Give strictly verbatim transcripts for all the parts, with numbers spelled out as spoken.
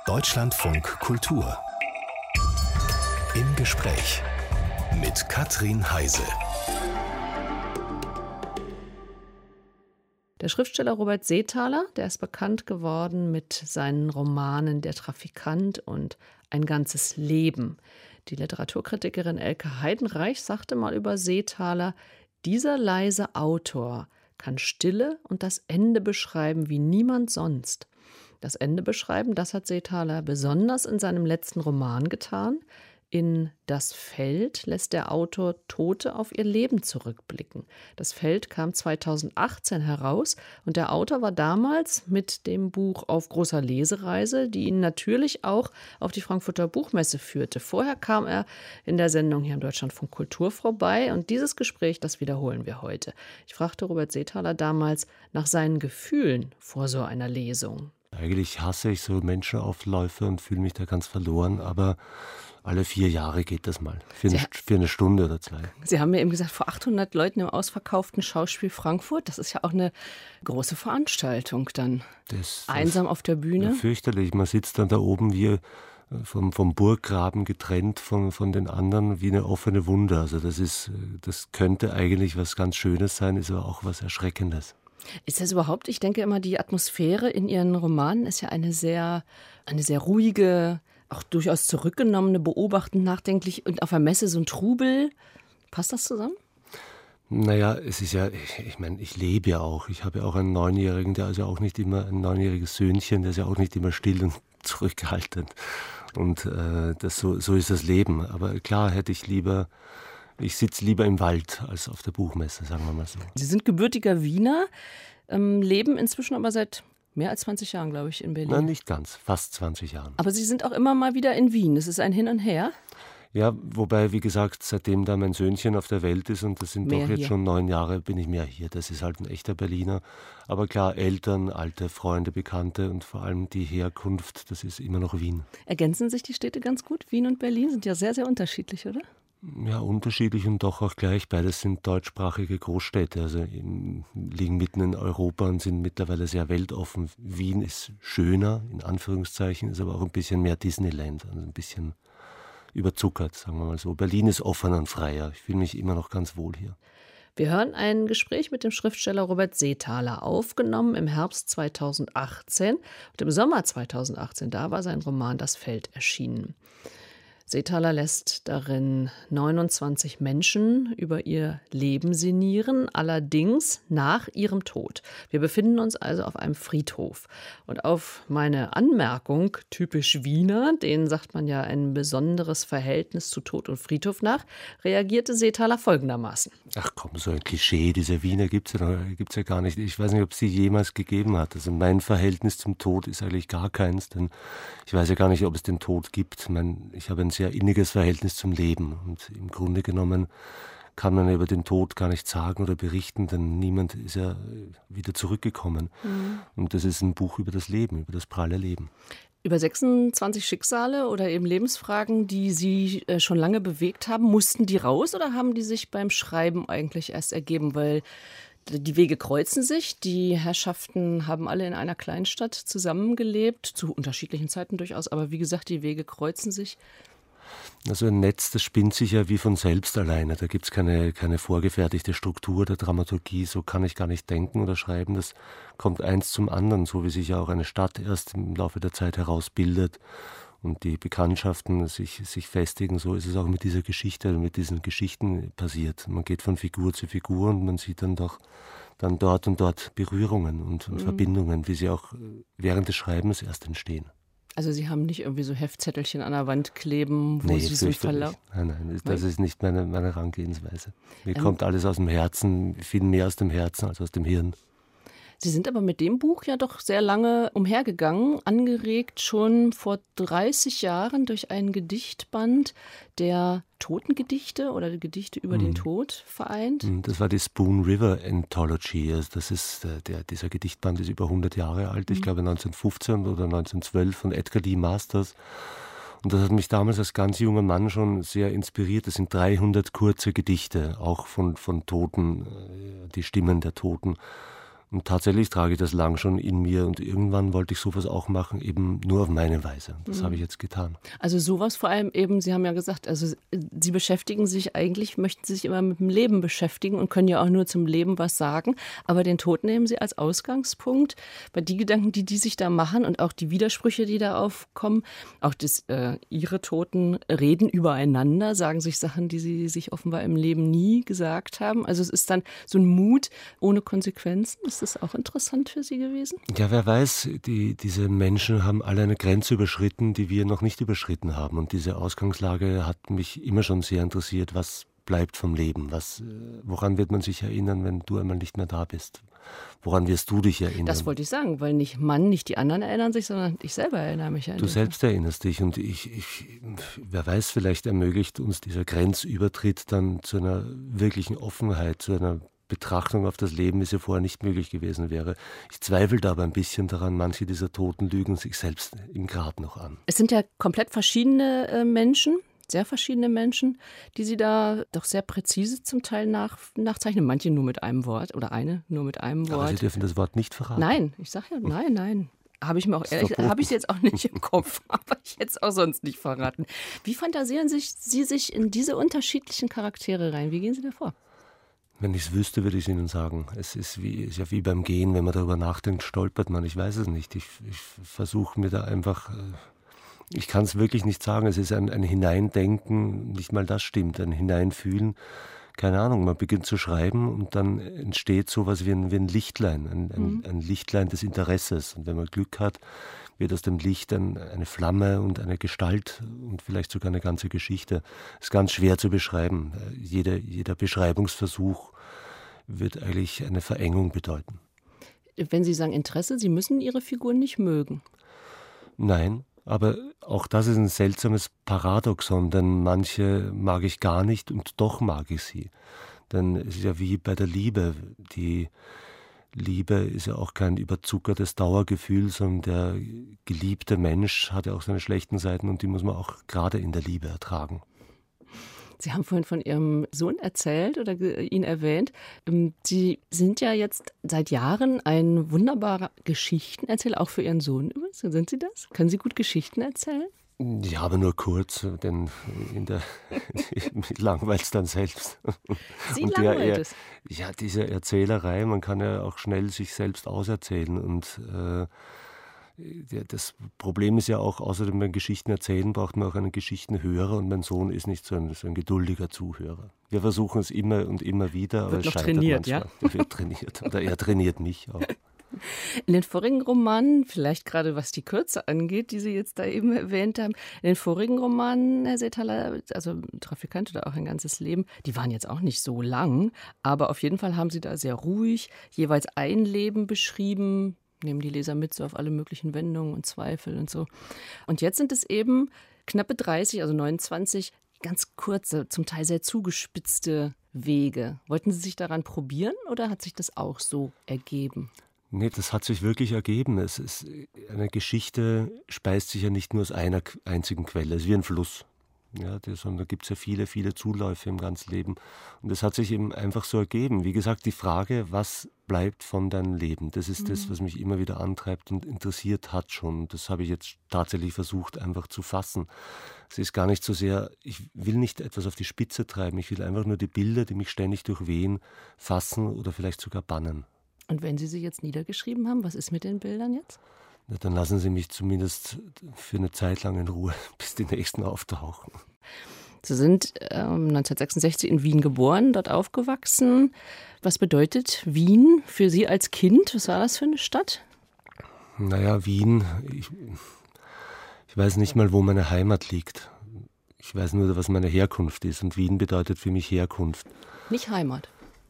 Deutschlandfunk Kultur. Im Gespräch mit Katrin Heise. Der Schriftsteller Robert Seethaler, der ist bekannt geworden mit seinen Romanen Der Trafikant und Ein ganzes Leben. Die Literaturkritikerin Elke Heidenreich sagte mal über Seethaler: Dieser leise Autor kann Stille und das Ende beschreiben wie niemand sonst. Das Ende beschreiben, das hat Seethaler besonders in seinem letzten Roman getan. In Das Feld lässt der Autor Tote auf ihr Leben zurückblicken. Das Feld kam zweitausendachtzehn heraus und der Autor war damals mit dem Buch auf großer Lesereise, die ihn natürlich auch auf die Frankfurter Buchmesse führte. Vorher kam er in der Sendung hier im Deutschlandfunk Kultur vorbei und dieses Gespräch, das wiederholen wir heute. Ich fragte Robert Seethaler damals nach seinen Gefühlen vor so einer Lesung. Eigentlich hasse ich so Menschenaufläufe und fühle mich da ganz verloren, aber alle vier Jahre geht das mal, für eine, für eine Stunde oder zwei. Sie haben mir eben gesagt, vor achthundert Leuten im ausverkauften Schauspiel Frankfurt, das ist ja auch eine große Veranstaltung dann. Das, Einsam das, auf der Bühne. Ja, fürchterlich, man sitzt dann da oben wie vom, vom Burggraben getrennt von, von den anderen, wie eine offene Wunde. Also das ist, das könnte eigentlich was ganz Schönes sein, ist aber auch was Erschreckendes. Ist das überhaupt, ich denke immer, die Atmosphäre in Ihren Romanen ist ja eine sehr, eine sehr ruhige, auch durchaus zurückgenommene, beobachtend, nachdenklich und auf der Messe so ein Trubel. Passt das zusammen? Naja, es ist ja, ich, ich meine, ich lebe ja auch. Ich habe ja auch einen Neunjährigen, der ist ja auch nicht immer, ein neunjähriges Söhnchen, der ist ja auch nicht immer still und zurückhaltend. Und äh, das, so, so ist das Leben. Aber klar hätte ich lieber... Ich sitze lieber im Wald als auf der Buchmesse, sagen wir mal so. Sie sind gebürtiger Wiener, ähm, leben inzwischen aber seit mehr als zwanzig Jahren, glaube ich, in Berlin. Nein, nicht ganz, fast zwanzig Jahren. Aber Sie sind auch immer mal wieder in Wien, es ist ein Hin und Her? Ja, wobei, wie gesagt, seitdem da mein Söhnchen auf der Welt ist, und das sind mehr doch jetzt hier. Schon neun Jahre, bin ich mehr hier. Das ist halt ein echter Berliner. Aber klar, Eltern, alte Freunde, Bekannte und vor allem die Herkunft, das ist immer noch Wien. Ergänzen sich die Städte ganz gut? Wien und Berlin sind ja sehr, sehr unterschiedlich, oder? Ja, unterschiedlich und doch auch gleich. Beides sind deutschsprachige Großstädte, also im, liegen mitten in Europa und sind mittlerweile sehr weltoffen. Wien ist schöner, in Anführungszeichen, ist aber auch ein bisschen mehr Disneyland, also ein bisschen überzuckert, sagen wir mal so. Berlin ist offener und freier. Ich fühle mich immer noch ganz wohl hier. Wir hören ein Gespräch mit dem Schriftsteller Robert Seethaler, aufgenommen im Herbst zweitausendachtzehn. Und im Sommer zweitausendachtzehn, da war sein Roman Das Feld erschienen. Seethaler lässt darin neunundzwanzig Menschen über ihr Leben sinnieren, allerdings nach ihrem Tod. Wir befinden uns also auf einem Friedhof. Und auf meine Anmerkung, typisch Wiener, denen sagt man ja ein besonderes Verhältnis zu Tod und Friedhof nach, reagierte Seethaler folgendermaßen. Ach komm, so ein Klischee, dieser Wiener gibt es ja, gibt's ja gar nicht. Ich weiß nicht, ob es sie jemals gegeben hat. Also mein Verhältnis zum Tod ist eigentlich gar keins, denn ich weiß ja gar nicht, ob es den Tod gibt. Ich meine, ich habe ein sehr inniges Verhältnis zum Leben. Und im Grunde genommen kann man über den Tod gar nicht sagen oder berichten, denn niemand ist ja wieder zurückgekommen. Mhm. Und das ist ein Buch über das Leben, über das pralle Leben. Über sechsundzwanzig Schicksale oder eben Lebensfragen, die Sie äh, schon lange bewegt haben, mussten die raus oder haben die sich beim Schreiben eigentlich erst ergeben? Weil die Wege kreuzen sich, die Herrschaften haben alle in einer Kleinstadt zusammengelebt, zu unterschiedlichen Zeiten durchaus, aber wie gesagt, die Wege kreuzen sich. Also ein Netz, das spinnt sich ja wie von selbst alleine. Da gibt es keine, keine vorgefertigte Struktur der Dramaturgie. So kann ich gar nicht denken oder schreiben. Das kommt eins zum anderen, so wie sich ja auch eine Stadt erst im Laufe der Zeit herausbildet und die Bekanntschaften sich, sich festigen. So ist es auch mit dieser Geschichte, mit diesen Geschichten passiert. Man geht von Figur zu Figur und man sieht dann doch dann dort und dort Berührungen und, und mhm. Verbindungen, wie sie auch während des Schreibens erst entstehen. Also Sie haben nicht irgendwie so Heftzettelchen an der Wand kleben, wo nee, Sie so verlaufen? Nein, nein, das ist nicht meine, meine Herangehensweise. Mir ähm, kommt alles aus dem Herzen, viel mehr aus dem Herzen als aus dem Hirn. Sie sind aber mit dem Buch ja doch sehr lange umhergegangen, angeregt schon vor dreißig Jahren durch einen Gedichtband, der Totengedichte oder Gedichte über mhm. den Tod vereint. Das war die Spoon River Anthology. Also das ist, der, dieser Gedichtband ist über hundert Jahre alt, mhm. ich glaube neunzehnhundertfünfzehn oder neunzehnhundertzwölf von Edgar Lee Masters. Und das hat mich damals als ganz junger Mann schon sehr inspiriert. Das sind dreihundert kurze Gedichte, auch von, von Toten, die Stimmen der Toten. Und tatsächlich trage ich das lang schon in mir und irgendwann wollte ich sowas auch machen, eben nur auf meine Weise. Das mhm. habe ich jetzt getan. Also sowas vor allem eben, Sie haben ja gesagt, also Sie beschäftigen sich eigentlich, möchten sich immer mit dem Leben beschäftigen und können ja auch nur zum Leben was sagen, aber den Tod nehmen Sie als Ausgangspunkt. Bei die Gedanken, die die sich da machen und auch die Widersprüche, die da aufkommen, auch das, äh, Ihre Toten reden übereinander, sagen sich Sachen, die sie sich offenbar im Leben nie gesagt haben. Also es ist dann so ein Mut ohne Konsequenzen. Ist das auch interessant für Sie gewesen? Ja, wer weiß, die, diese Menschen haben alle eine Grenze überschritten, die wir noch nicht überschritten haben. Und diese Ausgangslage hat mich immer schon sehr interessiert. Was bleibt vom Leben? Was, woran wird man sich erinnern, wenn du einmal nicht mehr da bist? Woran wirst du dich erinnern? Das wollte ich sagen, weil nicht Mann, nicht die anderen erinnern sich, sondern ich selber erinnere mich an Du selbst erinnerst dich und ich, ich, wer weiß, vielleicht ermöglicht uns dieser Grenzübertritt dann zu einer wirklichen Offenheit, zu einer Betrachtung auf das Leben, wie sie vorher nicht möglich gewesen wäre. Ich zweifelte aber ein bisschen daran, manche dieser Toten lügen sich selbst im Grab noch an. Es sind ja komplett verschiedene äh, Menschen, sehr verschiedene Menschen, die Sie da doch sehr präzise zum Teil nach, nachzeichnen. Manche nur mit einem Wort oder eine nur mit einem Wort. Aber Sie dürfen das Wort nicht verraten. Nein, ich sage ja, nein, nein. Habe ich mir auch ehrlich, habe ich jetzt auch nicht im Kopf, aber ich hätte es auch sonst nicht verraten. Wie fantasieren sich, Sie sich in diese unterschiedlichen Charaktere rein? Wie gehen Sie da vor? Wenn ich es wüsste, würde ich es Ihnen sagen. Es ist, wie, ist ja wie beim Gehen, wenn man darüber nachdenkt, stolpert man. Ich weiß es nicht. Ich, ich versuche mir da einfach, ich kann es wirklich nicht sagen. Es ist ein, ein Hineindenken, nicht mal das stimmt, ein Hineinfühlen. Keine Ahnung, man beginnt zu schreiben und dann entsteht sowas wie ein, wie ein Lichtlein, ein, ein, mhm. ein Lichtlein des Interesses. Und wenn man Glück hat, wird aus dem Licht ein, eine Flamme und eine Gestalt und vielleicht sogar eine ganze Geschichte. Das ist ganz schwer zu beschreiben. Jeder, jeder Beschreibungsversuch wird eigentlich eine Verengung bedeuten. Wenn Sie sagen Interesse, Sie müssen Ihre Figuren nicht mögen. Nein, aber auch das ist ein seltsames Paradoxon, denn manche mag ich gar nicht und doch mag ich sie. Denn es ist ja wie bei der Liebe. Die Liebe ist ja auch kein überzuckertes Dauergefühl, sondern der geliebte Mensch hat ja auch seine schlechten Seiten und die muss man auch gerade in der Liebe ertragen. Sie haben vorhin von Ihrem Sohn erzählt oder ihn erwähnt. Sie sind ja jetzt seit Jahren ein wunderbarer Geschichtenerzähler, auch für Ihren Sohn übrigens. Sind Sie das? Können Sie gut Geschichten erzählen? Ja, aber nur kurz, denn in der mich langweilt es dann selbst. Sie und langweilt es? Ja, diese Erzählerei, man kann ja auch schnell sich selbst auserzählen und äh, das Problem ist ja auch, außerdem beim Geschichten erzählen braucht man auch einen Geschichtenhörer und mein Sohn ist nicht so ein, so ein geduldiger Zuhörer. Wir versuchen es immer und immer wieder, aber wird es noch scheitert trainiert, manchmal. Ja? Er wird trainiert oder er trainiert mich auch. In den vorigen Romanen, vielleicht gerade was die Kürze angeht, die Sie jetzt da eben erwähnt haben, in den vorigen Romanen, Herr Seethaler, also Trafikant oder auch ein ganzes Leben, die waren jetzt auch nicht so lang, aber auf jeden Fall haben Sie da sehr ruhig jeweils ein Leben beschrieben, nehmen die Leser mit so auf alle möglichen Wendungen und Zweifel und so. Und jetzt sind es eben knappe dreißig, also neunundzwanzig, ganz kurze, zum Teil sehr zugespitzte Wege. Wollten Sie sich daran probieren oder hat sich das auch so ergeben? Nee, das hat sich wirklich ergeben. Es ist, eine Geschichte speist sich ja nicht nur aus einer einzigen Quelle. Es ist wie ein Fluss. Ja, sondern da gibt es ja viele, viele Zuläufe im ganzen Leben. Und das hat sich eben einfach so ergeben. Wie gesagt, die Frage, was bleibt von deinem Leben, das ist mhm. das, was mich immer wieder antreibt und interessiert hat schon. Das habe ich jetzt tatsächlich versucht, einfach zu fassen. Es ist gar nicht so sehr, ich will nicht etwas auf die Spitze treiben, ich will einfach nur die Bilder, die mich ständig durchwehen, fassen oder vielleicht sogar bannen. Und wenn Sie sie jetzt niedergeschrieben haben, was ist mit den Bildern jetzt? Na, dann lassen Sie mich zumindest für eine Zeit lang in Ruhe, bis die nächsten auftauchen. Sie sind ähm, neunzehnhundertsechsundsechzig in Wien geboren, dort aufgewachsen. Was bedeutet Wien für Sie als Kind? Was war das für eine Stadt? Naja, Wien, ich, ich weiß nicht mal, wo meine Heimat liegt. Ich weiß nur, was meine Herkunft ist. Und Wien bedeutet für mich Herkunft. Nicht Heimat?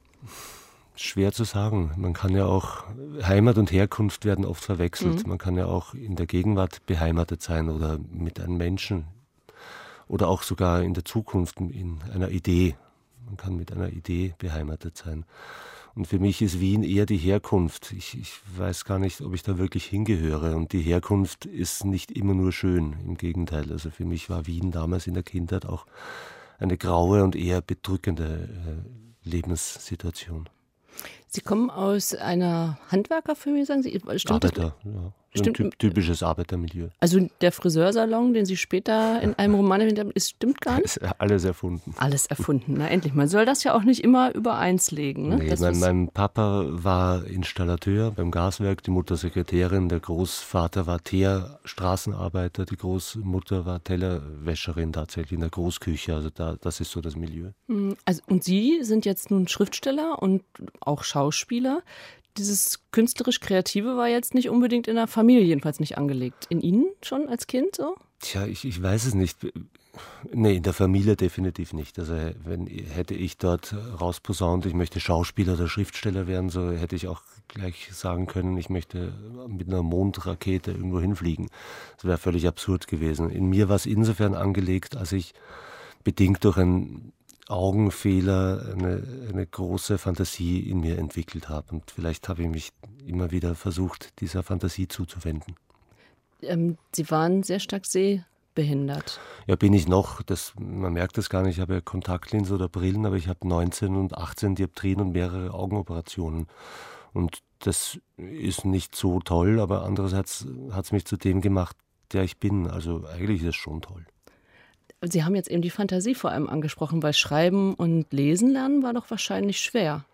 Schwer zu sagen. Man kann ja auch, Heimat und Herkunft werden oft verwechselt. Mhm. Man kann ja auch in der Gegenwart beheimatet sein oder mit einem Menschen oder auch sogar in der Zukunft in einer Idee. Man kann mit einer Idee beheimatet sein. Und für mich ist Wien eher die Herkunft. Ich, ich weiß gar nicht, ob ich da wirklich hingehöre. Und die Herkunft ist nicht immer nur schön, im Gegenteil. Also für mich war Wien damals in der Kindheit auch eine graue und eher bedrückende äh, Lebenssituation. Sie kommen aus einer Handwerkerfamilie, sagen Sie? Stimmt Arbeiter, das? ja. Stimmt. Ein typisches Arbeitermilieu. Also der Friseursalon, den Sie später in einem Roman erwähnt haben, ist, stimmt gar nicht? Ist alles erfunden. Alles erfunden, na endlich. Man soll das ja auch nicht immer übereins legen. Ne? Nee, mein, mein Papa war Installateur beim Gaswerk, die Mutter Sekretärin, der Großvater war Teerstraßenarbeiter, die Großmutter war Tellerwäscherin tatsächlich in der Großküche. Also da, das ist so das Milieu. Also, und Sie sind jetzt nun Schriftsteller und auch Schauspieler. Dieses künstlerisch-kreative war jetzt nicht unbedingt in der Familie jedenfalls nicht angelegt. In Ihnen schon als Kind so? Tja, ich, ich weiß es nicht. Nee, in der Familie definitiv nicht. Also wenn hätte ich dort rausposaunt, ich möchte Schauspieler oder Schriftsteller werden, so hätte ich auch gleich sagen können, ich möchte mit einer Mondrakete irgendwo hinfliegen. Das wäre völlig absurd gewesen. In mir war es insofern angelegt, als ich bedingt durch ein Augenfehler eine, eine große Fantasie in mir entwickelt habe. Und vielleicht habe ich mich immer wieder versucht, dieser Fantasie zuzuwenden. Ähm, Sie waren sehr stark sehbehindert. Ja, bin ich noch. Das, man merkt das gar nicht. Ich habe ja Kontaktlinsen oder Brillen, aber ich habe neunzehn und achtzehn Dioptrien und mehrere Augenoperationen. Und das ist nicht so toll, aber andererseits hat es mich zu dem gemacht, der ich bin. Also eigentlich ist es schon toll. Sie haben jetzt eben die Fantasie vor allem angesprochen, weil Schreiben und Lesen lernen war doch wahrscheinlich schwer.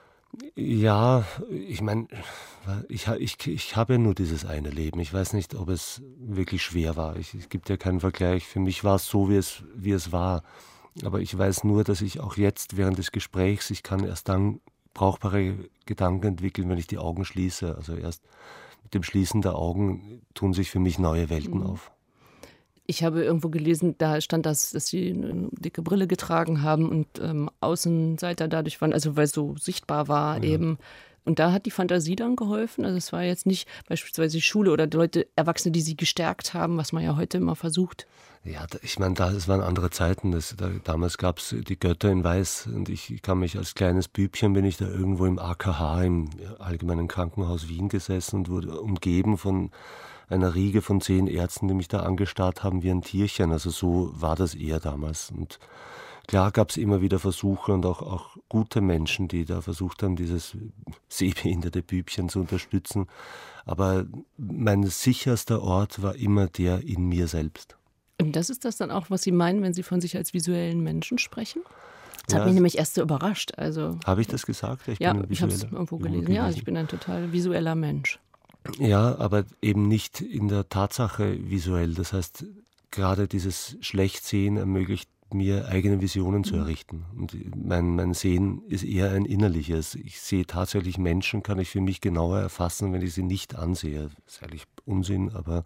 Ja, ich meine, ich, ich, ich habe ja nur dieses eine Leben. Ich weiß nicht, ob es wirklich schwer war. Ich, es gibt ja keinen Vergleich. Für mich war es so, wie es, wie es war. Aber ich weiß nur, dass ich auch jetzt während des Gesprächs, ich kann erst dann brauchbare Gedanken entwickeln, wenn ich die Augen schließe. Also erst mit dem Schließen der Augen tun sich für mich neue Welten mhm. auf. Ich habe irgendwo gelesen, da stand das, dass Sie eine dicke Brille getragen haben und ähm, Außenseiter dadurch waren, also weil es so sichtbar war ja. eben. Und da hat die Fantasie dann geholfen. Also es war jetzt nicht beispielsweise die Schule oder Leute, Erwachsene, die Sie gestärkt haben, was man ja heute immer versucht. Ja, ich meine, das waren andere Zeiten. Das, da, damals gab es die Götter in Weiß und ich kann mich als kleines Bübchen, bin ich da irgendwo im A K H, im Allgemeinen Krankenhaus Wien gesessen und wurde umgeben von einer Riege von zehn Ärzten, die mich da angestarrt haben wie ein Tierchen. Also so war das eher damals. Und klar gab es immer wieder Versuche und auch, auch gute Menschen, die da versucht haben, dieses sehbehinderte Bübchen zu unterstützen. Aber mein sicherster Ort war immer der in mir selbst. Und das ist das dann auch, was Sie meinen, wenn Sie von sich als visuellen Menschen sprechen? Das ja, hat mich nämlich erst so überrascht. Also, habe ich das gesagt? Ich ja, bin ein ich habe es irgendwo gelesen. Ja, also ich bin ein total visueller Mensch. Ja, aber eben nicht in der Tatsache visuell. Das heißt, gerade dieses Schlechtsehen ermöglicht mir, eigene Visionen zu errichten. Und mein, mein Sehen ist eher ein innerliches. Ich sehe tatsächlich Menschen, kann ich für mich genauer erfassen, wenn ich sie nicht ansehe. Das ist eigentlich Unsinn, aber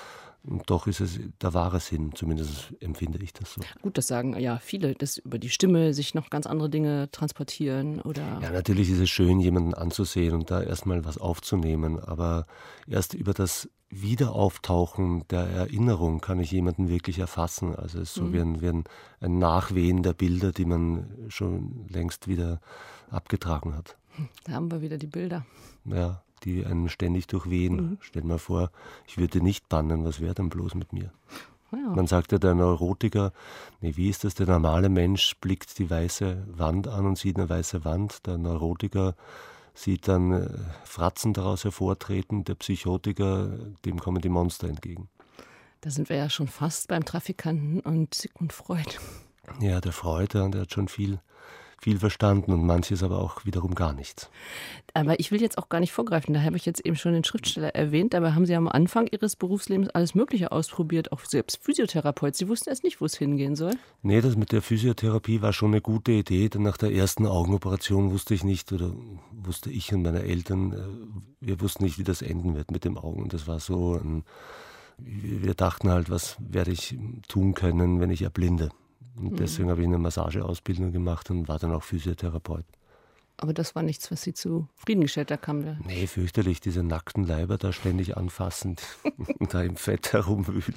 doch ist es der wahre Sinn, zumindest empfinde ich das so. Gut, das sagen ja viele, dass über die Stimme sich noch ganz andere Dinge transportieren oder. Ja, natürlich ist es schön, jemanden anzusehen und da erstmal was aufzunehmen, aber erst über das Wiederauftauchen der Erinnerung kann ich jemanden wirklich erfassen. Also es ist so mhm. wie, ein, wie ein, ein Nachwehen der Bilder, die man schon längst wieder abgetragen hat. Da haben wir wieder die Bilder. Ja, die einen ständig durchwehen. Mhm. Stell dir mal vor, ich würde nicht bannen, was wäre denn bloß mit mir? Ja. Man sagt ja, der Neurotiker, nee, wie ist das, der normale Mensch blickt die weiße Wand an und sieht eine weiße Wand. Der Neurotiker sieht dann äh, Fratzen daraus hervortreten, der Psychotiker, dem kommen die Monster entgegen. Da sind wir ja schon fast beim Trafikanten und Sigmund Freud. Ja, der Freud, der, der hat schon viel... viel verstanden und manches aber auch wiederum gar nichts. Aber ich will jetzt auch gar nicht vorgreifen, da habe ich jetzt eben schon den Schriftsteller erwähnt, dabei haben Sie am Anfang Ihres Berufslebens alles Mögliche ausprobiert, auch selbst Physiotherapeut. Sie wussten erst nicht, wo es hingehen soll? Nee, das mit der Physiotherapie war schon eine gute Idee, denn nach der ersten Augenoperation wusste ich nicht, oder wusste ich und meine Eltern, wir wussten nicht, wie das enden wird mit dem Augen. Und das war so, ein, wir dachten halt, was werde ich tun können, wenn ich erblinde. Und deswegen habe ich eine Massageausbildung gemacht und war dann auch Physiotherapeut. Aber das war nichts, was Sie zufriedengestellt haben? Nee, fürchterlich, diese nackten Leiber da ständig anfassend und da im Fett herumwühlen.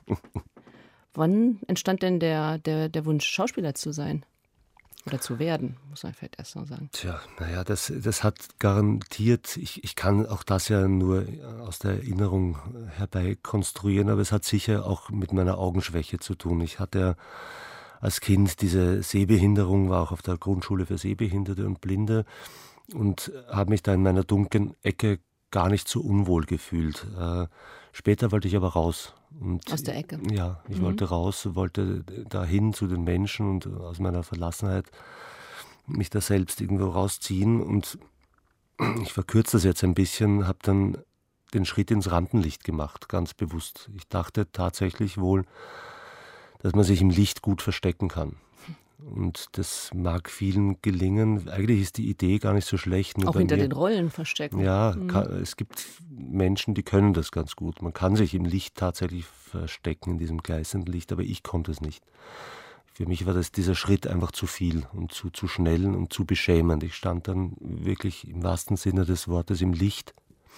Wann entstand denn der, der, der Wunsch, Schauspieler zu sein? Oder zu werden, muss man vielleicht erst noch sagen. Tja, naja, das, das hat garantiert, ich, ich kann auch das ja nur aus der Erinnerung herbei konstruieren, aber es hat sicher auch mit meiner Augenschwäche zu tun. Ich hatte ja als Kind diese Sehbehinderung, war auch auf der Grundschule für Sehbehinderte und Blinde. und habe mich da in meiner dunklen Ecke gar nicht so unwohl gefühlt. Äh, später wollte ich aber raus. Und, aus der Ecke? Ja, ich mhm. wollte raus, wollte dahin zu den Menschen und aus meiner Verlassenheit mich da selbst irgendwo rausziehen. Und ich verkürze das jetzt ein bisschen, habe dann den Schritt ins Rampenlicht gemacht, ganz bewusst. Ich dachte tatsächlich wohl, dass man sich im Licht gut verstecken kann. Und das mag vielen gelingen. Eigentlich ist die Idee gar nicht so schlecht. Auch hinter mir, den Rollen verstecken. Ja, mhm. kann, es gibt Menschen, die können das ganz gut. Man kann sich im Licht tatsächlich verstecken, in diesem gleißenden Licht, aber ich konnte es nicht. Für mich war das dieser Schritt einfach zu viel und zu, zu schnell und zu beschämend. Ich stand dann wirklich im wahrsten Sinne des Wortes im Licht,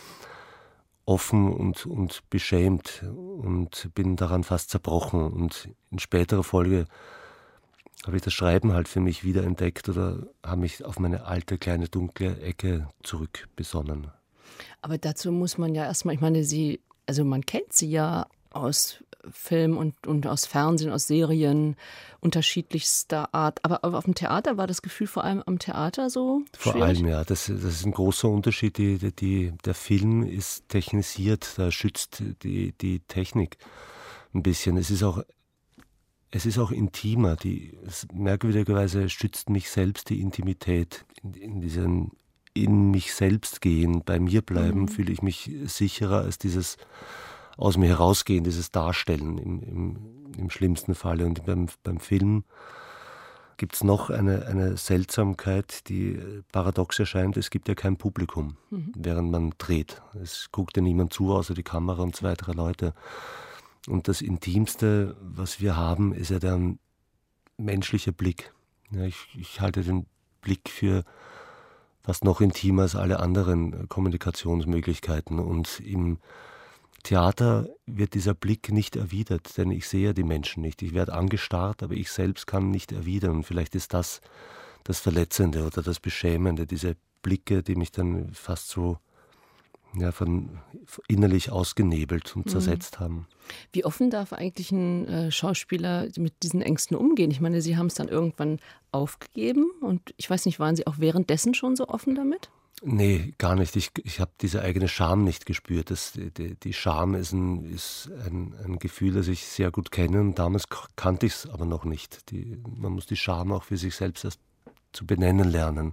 offen und, und beschämt und bin daran fast zerbrochen. Und in späterer Folge habe ich das Schreiben halt für mich wiederentdeckt oder habe mich auf meine alte, kleine, dunkle Ecke zurückbesonnen. Aber dazu muss man ja erstmal, ich meine, sie, also man kennt sie ja aus Film und, und aus Fernsehen, aus Serien unterschiedlichster Art. Aber auf dem Theater war das Gefühl vor allem am Theater so Vor schwierig? allem, ja. Das, das ist ein großer Unterschied. Die, die, der Film ist technisiert, da schützt die, die Technik ein bisschen. Es ist auch Es ist auch intimer. Die, es, merkwürdigerweise schützt mich selbst die Intimität. In, in diesem in mich selbst gehen, bei mir bleiben, mhm. fühle ich mich sicherer als dieses aus mir herausgehen, dieses Darstellen im, im, im schlimmsten Falle. Und beim, beim Film gibt es noch eine, eine Seltsamkeit, die paradox erscheint. Es gibt ja kein Publikum, mhm. während man dreht. Es guckt ja niemand zu, außer die Kamera und zwei, drei Leute. Und das Intimste, was wir haben, ist ja der menschliche Blick. Ja, ich, ich halte den Blick für fast noch intimer als alle anderen Kommunikationsmöglichkeiten. Und im Theater wird dieser Blick nicht erwidert, denn ich sehe die Menschen nicht. Ich werde angestarrt, aber ich selbst kann nicht erwidern. Und vielleicht ist das das Verletzende oder das Beschämende, diese Blicke, die mich dann fast so ja, von innerlich ausgenebelt und zersetzt mhm. haben. Wie offen darf eigentlich ein äh, Schauspieler mit diesen Ängsten umgehen? Ich meine, Sie haben es dann irgendwann aufgegeben und ich weiß nicht, waren Sie auch währenddessen schon so offen damit? Nee, gar nicht. Ich, ich habe diese eigene Scham nicht gespürt. Das, die, die Scham ist, ein, ist ein, ein Gefühl, das ich sehr gut kenne. Und damals kannte ich es aber noch nicht. Die, man muss die Scham auch für sich selbst erst zu benennen lernen.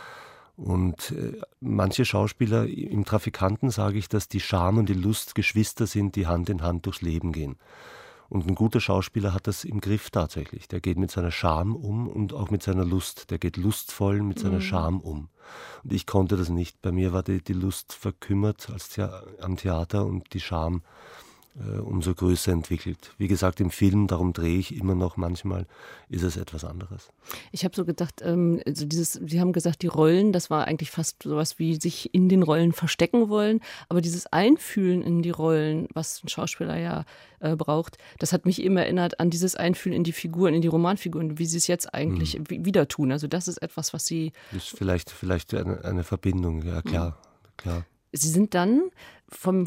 Und äh, manche Schauspieler, im Trafikanten sage ich, dass die Scham und die Lust Geschwister sind, die Hand in Hand durchs Leben gehen. Und ein guter Schauspieler hat das im Griff tatsächlich. Der geht mit seiner Scham um und auch mit seiner Lust. Der geht lustvoll mit seiner mhm. Scham um. Und ich konnte das nicht. Bei mir war die, die Lust verkümmert als Thea- am Theater und die Scham äh, umso größer entwickelt. Wie gesagt, im Film, darum drehe ich immer noch manchmal, ist es etwas anderes. Ich habe so gedacht, ähm, also dieses, Sie haben gesagt, die Rollen, das war eigentlich fast sowas wie sich in den Rollen verstecken wollen. Aber dieses Einfühlen in die Rollen, was ein Schauspieler ja äh, braucht, das hat mich immer erinnert an dieses Einfühlen in die Figuren, in die Romanfiguren, wie Sie es jetzt eigentlich mhm. wieder tun. Also das ist etwas, was Sie... Das ist vielleicht, vielleicht eine, eine Verbindung, ja klar, mhm. klar. Sie sind dann vom,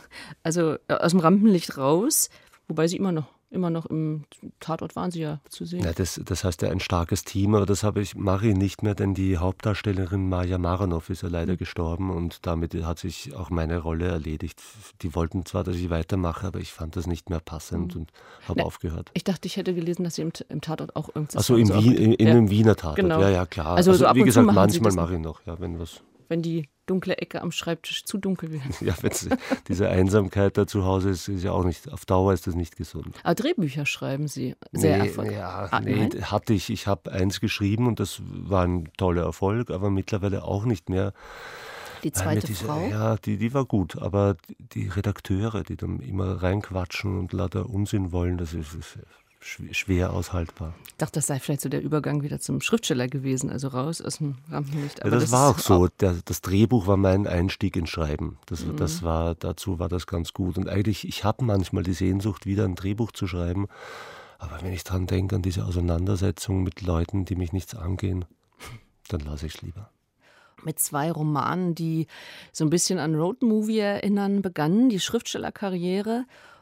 also aus dem Rampenlicht raus, wobei Sie immer noch, immer noch im Tatort waren Sie ja zu sehen. Ja, das, das heißt ja ein starkes Team, aber das habe ich, mache ich nicht mehr, denn die Hauptdarstellerin Maja Maranov ist ja leider mhm. gestorben und damit hat sich auch meine Rolle erledigt. Die wollten zwar, dass ich weitermache, aber ich fand das nicht mehr passend mhm. und habe Na, aufgehört. Ich dachte, ich hätte gelesen, dass Sie im, im Tatort auch irgendwas... Achso, im, Wien, in, in ja. einem Wiener Tatort, genau. ja, ja, klar. Also, also so wie gesagt, manchmal mache ich noch, ja, wenn was... Wenn die dunkle Ecke am Schreibtisch zu dunkel wird. Ja, diese Einsamkeit da zu Hause ist, ist ja auch nicht, auf Dauer ist das nicht gesund. Aber Drehbücher schreiben Sie sehr nee, erfolgreich. Ja, ah, nee, hatte ich. Ich habe eins geschrieben und das war ein toller Erfolg, aber mittlerweile auch nicht mehr. Die zweite diese, Frau? Ja, die, die war gut, aber die Redakteure, die dann immer reinquatschen und lauter Unsinn wollen, das ist, ist schwer aushaltbar. Ich dachte, das sei vielleicht so der Übergang wieder zum Schriftsteller gewesen, also raus aus dem Rampenlicht. Aber ja, das, das war auch so. Der, das Drehbuch war mein Einstieg ins Schreiben. Das, mhm. das war, dazu war das ganz gut. Und eigentlich, ich habe manchmal die Sehnsucht, wieder ein Drehbuch zu schreiben. Aber wenn ich dran denke, an diese Auseinandersetzung mit Leuten, die mich nichts angehen, dann lasse ich es lieber. Mit zwei Romanen, die so ein bisschen an Roadmovie erinnern, begann die Schriftstellerkarriere.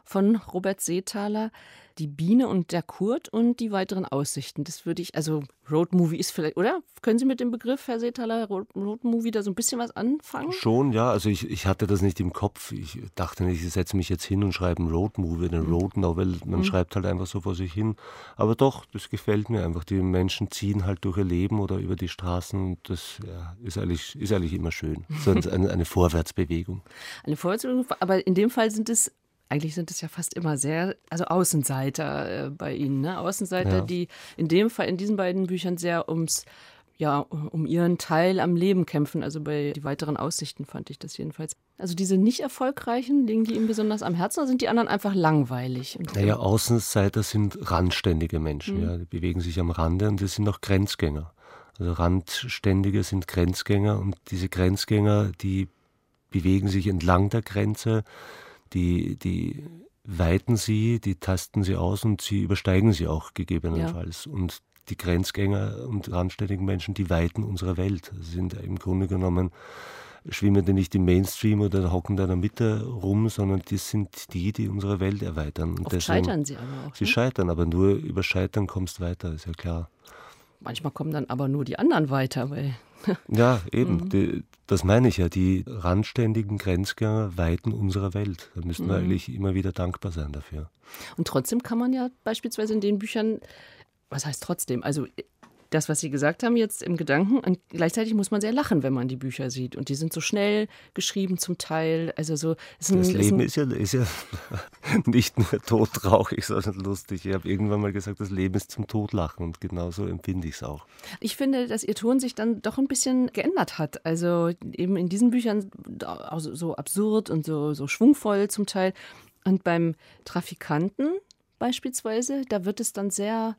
von Robert Seethaler, Die Biene und der Kurt und die weiteren Aussichten. Das würde ich, also Roadmovie ist vielleicht, oder? Können Sie mit dem Begriff, Herr Seethaler, Roadmovie da so ein bisschen was anfangen? Schon, ja. Also ich, ich hatte das nicht im Kopf. Ich dachte nicht, ich setze mich jetzt hin und schreibe ein Roadmovie, eine Roadnovel. Man mhm. schreibt halt einfach so vor sich hin. Aber doch, das gefällt mir einfach. Die Menschen ziehen halt durch ihr Leben oder über die Straßen und das ja, ist, eigentlich, ist eigentlich immer schön. So eine, eine Vorwärtsbewegung. Eine Vorwärtsbewegung, aber in dem Fall sind es Eigentlich sind es ja fast immer sehr, also Außenseiter äh, bei Ihnen, ne? Außenseiter, ja. die in dem Fall, in diesen beiden Büchern sehr ums, ja, um ihren Teil am Leben kämpfen. Also bei die weiteren Aussichten fand ich das jedenfalls. Also diese nicht erfolgreichen, liegen die Ihnen besonders am Herzen oder sind die anderen einfach langweilig? Naja, Außenseiter sind randständige Menschen, mhm. ja, die bewegen sich am Rande und das sind auch Grenzgänger. Also Randständige sind Grenzgänger und diese Grenzgänger, die bewegen sich entlang der Grenze. Die, die weiten sie, die tasten sie aus und sie übersteigen sie auch gegebenenfalls. Ja. Und die Grenzgänger und randständigen Menschen, die weiten unsere Welt. Das sind im Grunde genommen, schwimmen die nicht im Mainstream oder hocken da in der Mitte rum, sondern das sind die, die unsere Welt erweitern. Und Oft deswegen, scheitern sie aber auch. Sie ne? scheitern, aber nur über Scheitern kommst du weiter, ist ja klar. Manchmal kommen dann aber nur die anderen weiter, weil... Ja, eben. Mhm. Die, das meine ich ja. Die randständigen Grenzgänger weiten unsere Welt. Da müssen wir mhm. eigentlich immer wieder dankbar sein dafür. Und trotzdem kann man ja beispielsweise in den Büchern, was heißt trotzdem? Also das, was Sie gesagt haben jetzt im Gedanken, und gleichzeitig muss man sehr lachen, wenn man die Bücher sieht. Und die sind so schnell geschrieben zum Teil. Also so, ist ein, das Leben ist, ein, ist, ja, ist ja nicht nur todtraurig, sondern lustig. Ich habe irgendwann mal gesagt, das Leben ist zum Totlachen und genauso empfinde ich es auch. Ich finde, dass Ihr Ton sich dann doch ein bisschen geändert hat. Also eben in diesen Büchern also so absurd und so, so schwungvoll zum Teil. Und beim Trafikanten beispielsweise, da wird es dann sehr...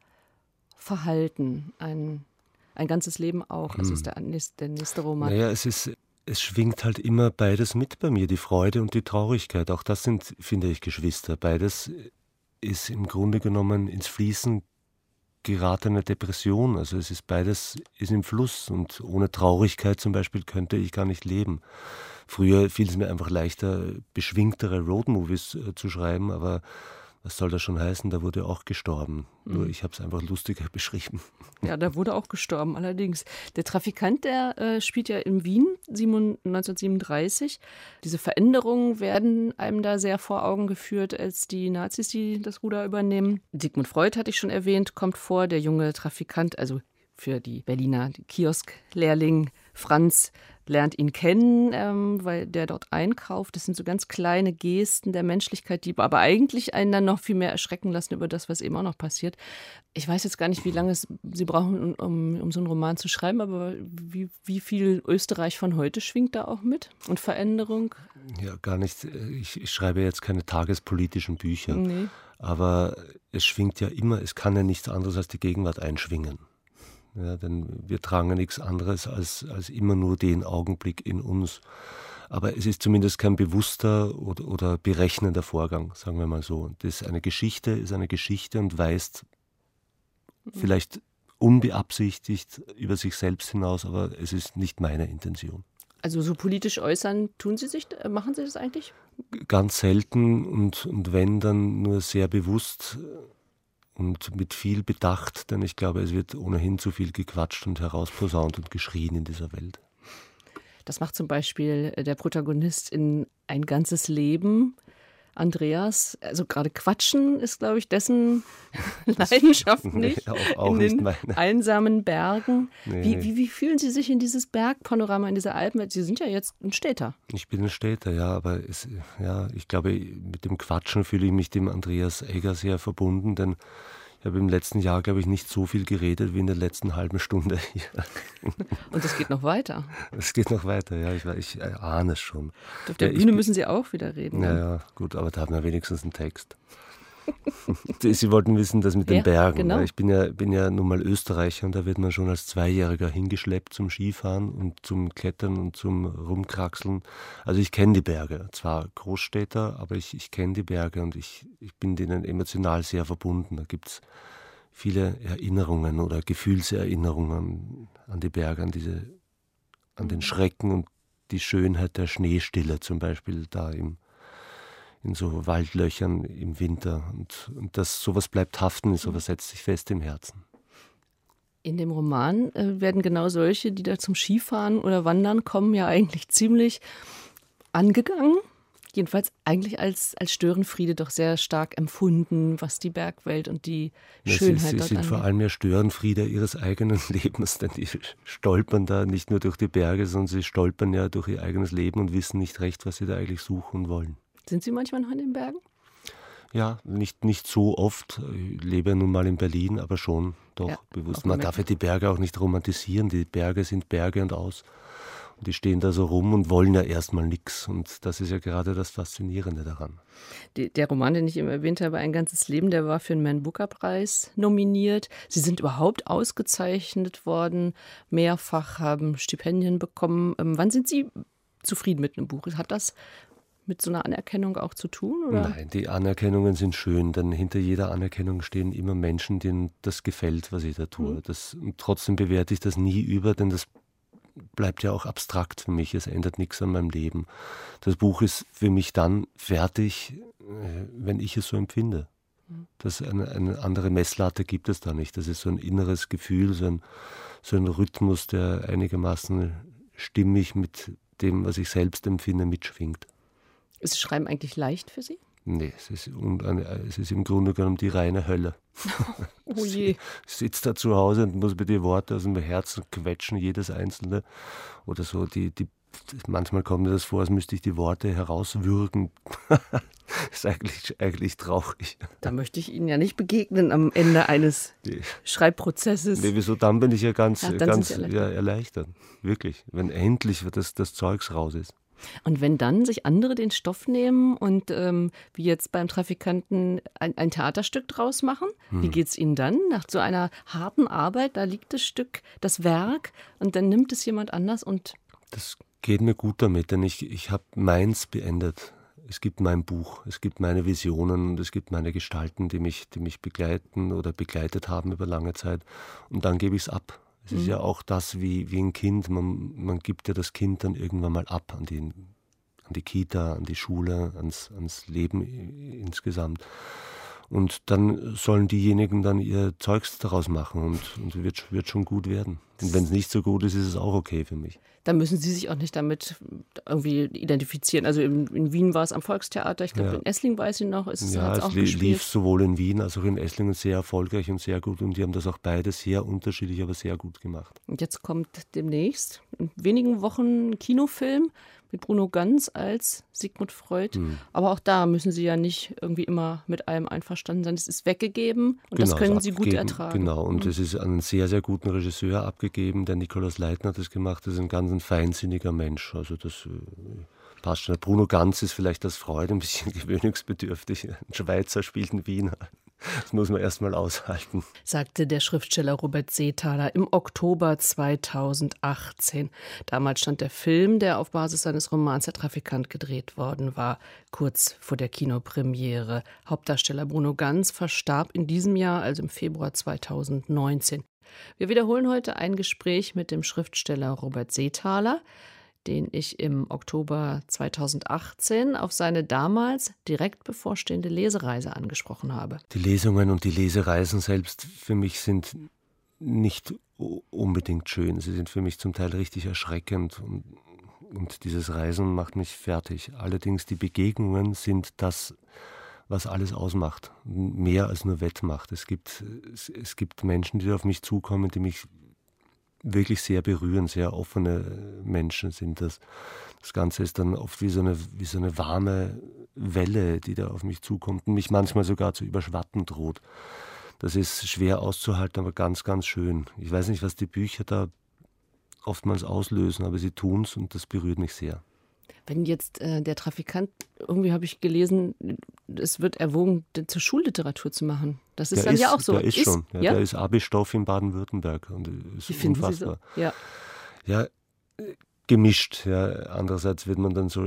Verhalten, ein, ein ganzes Leben auch. Das ist der, der nächste Roman. Naja, es ist, es schwingt halt immer beides mit bei mir, die Freude und die Traurigkeit. Auch das sind, finde ich, Geschwister. Beides ist im Grunde genommen ins Fließen geratene Depression. Also es ist beides ist im Fluss und ohne Traurigkeit zum Beispiel könnte ich gar nicht leben. Früher fiel es mir einfach leichter, beschwingtere Roadmovies äh, zu schreiben, aber was soll das schon heißen? Da wurde auch gestorben. Mhm. Nur ich habe es einfach lustiger beschrieben. Ja, da wurde auch gestorben, allerdings. Der Trafikant, der äh, spielt ja in Wien neunzehnhundertsiebenunddreißig. Diese Veränderungen werden einem da sehr vor Augen geführt, als die Nazis, die das Ruder übernehmen. Sigmund Freud, hatte ich schon erwähnt, kommt vor. Der junge Trafikant, also für die Berliner Kiosklehrling Franz, lernt ihn kennen, ähm, weil der dort einkauft. Das sind so ganz kleine Gesten der Menschlichkeit, die aber eigentlich einen dann noch viel mehr erschrecken lassen über das, was eben auch noch passiert. Ich weiß jetzt gar nicht, wie lange es Sie brauchen, um, um so einen Roman zu schreiben, aber wie, wie viel Österreich von heute schwingt da auch mit und Veränderung? Ja, gar nicht. Ich, ich schreibe jetzt keine tagespolitischen Bücher, nee. Aber es schwingt ja immer, es kann ja nichts anderes als die Gegenwart einschwingen. Ja, denn wir tragen ja nichts anderes als, als immer nur den Augenblick in uns. Aber es ist zumindest kein bewusster oder, oder berechnender Vorgang, sagen wir mal so. Das eine Geschichte ist eine Geschichte und weist vielleicht unbeabsichtigt über sich selbst hinaus, aber es ist nicht meine Intention. Also so politisch äußern, tun Sie sich, machen Sie das eigentlich? Ganz selten und, und wenn, dann nur sehr bewusst und mit viel Bedacht, denn ich glaube, es wird ohnehin zu viel gequatscht und herausposaunt und geschrien in dieser Welt. Das macht zum Beispiel der Protagonist in Ein ganzes Leben, Andreas. Also gerade Quatschen ist, glaube ich, dessen Leidenschaft nicht. Nee, auch, auch in den nicht meine. Einsamen Bergen. Nee, wie, wie, wie fühlen Sie sich in dieses Bergpanorama, in diese Alpen? Sie sind ja jetzt ein Städter. Ich bin ein Städter, ja, aber es, ja, ich glaube, mit dem Quatschen fühle ich mich dem Andreas Egger sehr verbunden, denn ich habe im letzten Jahr, glaube ich, nicht so viel geredet wie in der letzten halben Stunde hier. Und es geht noch weiter. Es geht noch weiter, ja, ich, ich ahne es schon. Auf der ja, Bühne müssen Sie auch wieder reden. Ja, ja, gut, aber da haben wir wenigstens einen Text. Sie wollten wissen, das mit den ja, Bergen. Genau. Ich bin ja, bin ja nun mal Österreicher und da wird man schon als Zweijähriger hingeschleppt zum Skifahren und zum Klettern und zum Rumkraxeln. Also ich kenne die Berge, zwar Großstädter, aber ich, ich kenne die Berge und ich, ich bin denen emotional sehr verbunden. Da gibt es viele Erinnerungen oder Gefühlserinnerungen an die Berge, an, diese, an den Schrecken und die Schönheit der Schneestille zum Beispiel da im in so Waldlöchern im Winter. Und, und das, sowas bleibt haften, sowas setzt sich fest im Herzen. In dem Roman äh, werden genau solche, die da zum Skifahren oder Wandern kommen, ja eigentlich ziemlich angegangen. Jedenfalls eigentlich als, als Störenfriede doch sehr stark empfunden, was die Bergwelt und die ja, Schönheit sie, sie dort sind angeht. vor allem ja Störenfriede ihres eigenen Lebens, denn die stolpern da nicht nur durch die Berge, sondern sie stolpern ja durch ihr eigenes Leben und wissen nicht recht, was sie da eigentlich suchen und wollen. Sind Sie manchmal noch in den Bergen? Ja, nicht, nicht so oft. Ich lebe ja nun mal in Berlin, aber schon doch Ja, bewusst. Man darf ja die Berge auch nicht romantisieren. Die Berge sind Berge und aus. Und die stehen da so rum und wollen ja erstmal nichts. Und das ist ja gerade das Faszinierende daran. Die, der Roman, den ich eben erwähnt habe, Ein ganzes Leben, der war für den Man-Booker-Preis nominiert. Sie sind überhaupt ausgezeichnet worden, mehrfach haben Stipendien bekommen. Ähm, wann sind Sie zufrieden mit einem Buch? Hat das mit so einer Anerkennung auch zu tun? Oder? Nein, die Anerkennungen sind schön, denn hinter jeder Anerkennung stehen immer Menschen, denen das gefällt, was ich da tue. Das, und trotzdem bewerte ich das nie über, denn das bleibt ja auch abstrakt für mich. Es ändert nichts an meinem Leben. Das Buch ist für mich dann fertig, wenn ich es so empfinde. Das eine, eine andere Messlatte gibt es da nicht. Das ist so ein inneres Gefühl, so ein, so ein Rhythmus, der einigermaßen stimmig mit dem, was ich selbst empfinde, mitschwingt. Ist das Schreiben eigentlich leicht für Sie? Nee, es ist, es ist im Grunde genommen die reine Hölle. Oh je. Ich sitze da zu Hause und muss mir die Worte aus dem Herzen quetschen, jedes einzelne. Oder so, die, die, manchmal kommt mir das vor, als müsste ich die Worte herauswürgen. Das ist eigentlich, eigentlich traurig. Da möchte ich Ihnen ja nicht begegnen am Ende eines Nee. Schreibprozesses. Nee, wieso? Dann bin ich ja ganz, Ja, dann ganz sind Sie erleichtert. ja, erleichtert. Wirklich. Wenn endlich das, das Zeugs raus ist. Und wenn dann sich andere den Stoff nehmen und ähm, wie jetzt beim Trafikanten ein, ein Theaterstück draus machen, Hm. wie geht es Ihnen dann? Nach so einer harten Arbeit, da liegt das Stück, das Werk und dann nimmt es jemand anders und... Das geht mir gut damit, denn ich, ich habe meins beendet. Es gibt mein Buch, es gibt meine Visionen und es gibt meine Gestalten, die mich, die mich begleiten oder begleitet haben über lange Zeit. Und dann gebe ich es ab. Es ist Mhm. ja auch das wie, wie ein Kind. Man, man gibt ja das Kind dann irgendwann mal ab an die, an die Kita, an die Schule, ans, ans Leben insgesamt. Und dann sollen diejenigen dann ihr Zeugs daraus machen und, und wird, wird schon gut werden. Und wenn es nicht so gut ist, ist es auch okay für mich. Da müssen Sie sich auch nicht damit irgendwie identifizieren. Also in, in Wien war es am Volkstheater, ich glaube Ja. in Esslingen weiß ich noch, ist es Ja, hat's es auch li- gespielt. lief sowohl in Wien als auch in Esslingen sehr erfolgreich und sehr gut. Und die haben das auch beide sehr unterschiedlich, aber sehr gut gemacht. Und jetzt kommt demnächst in wenigen Wochen ein Kinofilm mit Bruno Ganz als Sigmund Freud. Hm. Aber auch da müssen Sie ja nicht irgendwie immer mit allem einverstanden sein. Es ist weggegeben und das Genau, können ist Sie gut abgegeben. ertragen. Genau, und Mhm. es ist an einen sehr, sehr guten Regisseur abgegeben. Der Nikolaus Leitner hat das gemacht. Das ist ein ganz ein feinsinniger Mensch. Also das äh, passt schon. Bruno Ganz ist vielleicht als Freud ein bisschen gewöhnungsbedürftig. Ein Schweizer spielt einen Wiener. Das muss man erst mal aushalten. Sagte der Schriftsteller Robert Seethaler im Oktober zweitausendachtzehn. Damals stand der Film, der auf Basis seines Romans Der Trafikant gedreht worden war, kurz vor der Kinopremiere. Hauptdarsteller Bruno Ganz verstarb in diesem Jahr, also im Februar zweitausendneunzehn. Wir wiederholen heute ein Gespräch mit dem Schriftsteller Robert Seethaler, den ich im Oktober zweitausendachtzehn auf seine damals direkt bevorstehende Lesereise angesprochen habe. Die Lesungen und die Lesereisen selbst für mich sind nicht unbedingt schön. Sie sind für mich zum Teil richtig erschreckend und, und dieses Reisen macht mich fertig. Allerdings die Begegnungen sind das, was alles ausmacht, mehr als nur wettmacht. Es gibt, es, es gibt Menschen, die auf mich zukommen, die mich wirklich sehr berühren, sehr offene Menschen sind das. Das Ganze ist dann oft wie so eine, wie so eine warme Welle, die da auf mich zukommt und mich manchmal sogar zu überschwappen droht. Das ist schwer auszuhalten, aber ganz, ganz schön. Ich weiß nicht, was die Bücher da oftmals auslösen, aber sie tun es und das berührt mich sehr. Wenn jetzt äh, der Trafikant, irgendwie habe ich gelesen, es wird erwogen, den zur Schulliteratur zu machen. Das ist Der dann ist, ja auch so. Der ist, schon. Ja, ja? Der ist Abi-Stoff in Baden-Württemberg. Und ist Wie finden unfassbar. Sie so? Ja. Ja, äh, gemischt. Ja. Andererseits wird man dann so...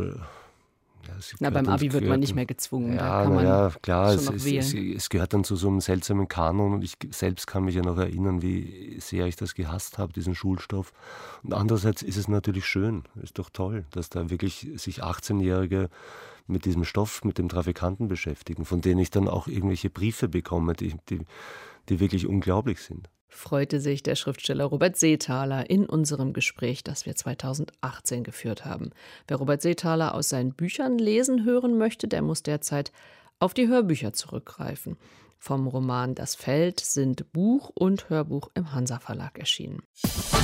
Ja, es Na, gehört beim Abi dann- wird man gehört nicht dann- mehr gezwungen. Ja, da kann na man ja, klar, schon es, noch es, wählen. es, es gehört dann zu so einem seltsamen Kanon und ich selbst kann mich ja noch erinnern, wie sehr ich das gehasst habe, diesen Schulstoff. Und andererseits ist es natürlich schön, ist doch toll, dass da wirklich sich achtzehnjährige mit diesem Stoff, mit dem Trafikanten beschäftigen, von denen ich dann auch irgendwelche Briefe bekomme, die, die, die wirklich unglaublich sind. Freute sich der Schriftsteller Robert Seethaler in unserem Gespräch, das wir zweitausendachtzehn geführt haben. Wer Robert Seethaler aus seinen Büchern lesen hören möchte, der muss derzeit auf die Hörbücher zurückgreifen. Vom Roman Das Feld sind Buch und Hörbuch im Hansa Verlag erschienen.